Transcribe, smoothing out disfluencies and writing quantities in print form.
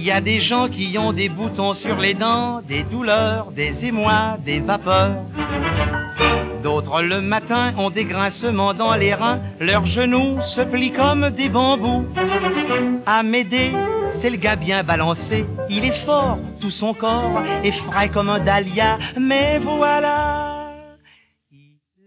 y a des gens qui ont des boutons sur les dents, des douleurs, des émois, des vapeurs. D'autres le matin ont des grincements dans les reins, leurs genoux se plient comme des bambous. Amédée, c'est le gars bien balancé, il est fort, tout son corps est frais comme un dahlia, mais voilà.